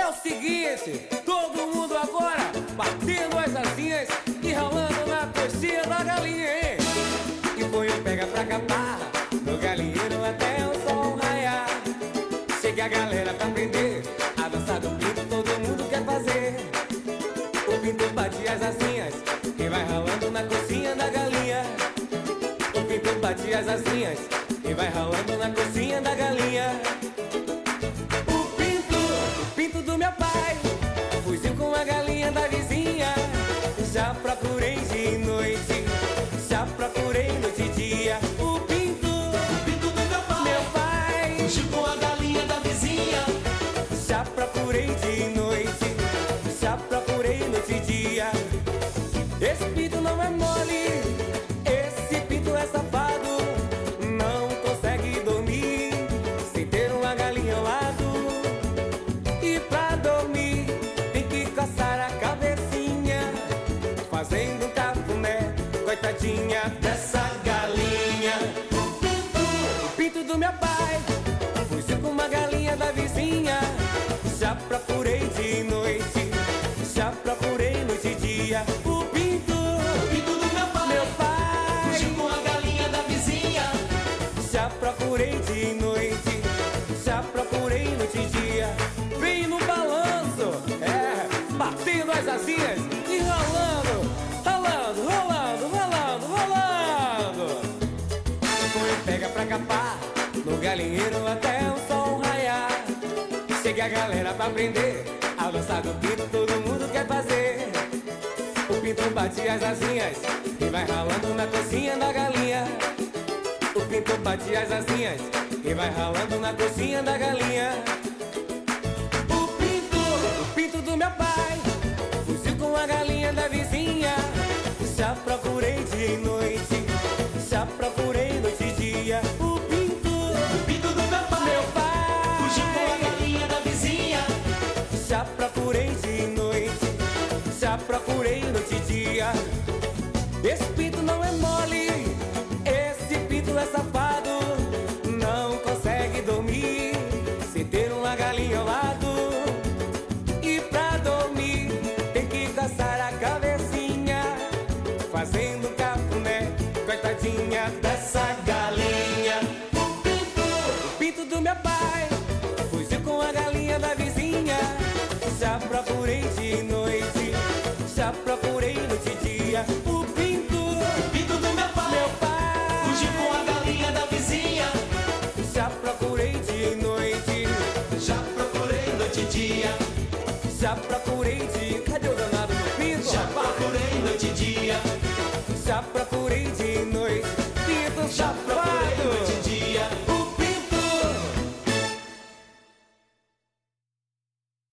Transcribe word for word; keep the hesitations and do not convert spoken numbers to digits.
É o seguinte, todo mundo agora batendo as asinhas e ralando na coxinha da galinha, hein? E foi um pega pra capar no galinheiro até o sol raiar. Chega a galera pra aprender a dançar do pinto, todo mundo quer fazer. O pinto bate as asinhas e vai ralando na coxinha da galinha. O pinto bate as asinhas e vai ralando na coxinha da galinha. O pinto, o pinto do meu pai fugiu com a galinha da vizinha. Já procurei de noite, já procurei noite e dia. O pinto, O pinto do meu pai, meu pai, fugiu com a galinha da vizinha. já procurei de noite, já procurei noite e dia. Esse pinto não é mole, esse pinto é safado. Não consegue dormir sem ter uma galinha ao lado. E pra dormir tem que coçar a cabecinha, fazendo um cafuné, coitadinha dessa galinha. O pinto, O pinto do meu pai fugiu com uma galinha da vizinha. Já procurei de noite, já procurei noite e dia. O pinto, o pinto do meu pai, meu pai, fugiu com a galinha da vizinha. já procurei de noite, já procurei noite e dia. Vem no balanço, é, batendo as asinhas e rolando, rolando, rolando, rolando, rolando. Foi um pega pra capar no galinheiro até o sol raiar. Chega a galera pra aprender a dançar do pinto, todo mundo quer fazer. O pinto bate as asinhas e vai ralando na coxinha da galinha. O pinto bate as asinhas e vai ralando na coxinha da galinha. O pinto, o pinto do meu pai fugiu com a galinha da vizinha. Já procurei de noite, já procurei noite e dia. O pinto, O pinto do meu pai, meu pai, fugiu com a galinha da vizinha. já procurei de noite, já procurei noite e dia. Esse pinto não é mole, esse pinto é safado. Não consegue dormir sem ter uma galinha ao lado. E pra dormir tem que coçar a cabecinha, fazendo cafuné, coitadinha dessa galinha. O pinto, O pinto do meu pai fugiu com a galinha da vizinha. Já procurei de noite, já procurei noite e dia. O pinto, o pinto do meu pai, meu pai, fugiu com a galinha da vizinha. já procurei de noite, Já procurei noite e dia. já procurei de... Cadê o danado do pinto? Já procurei noite e dia.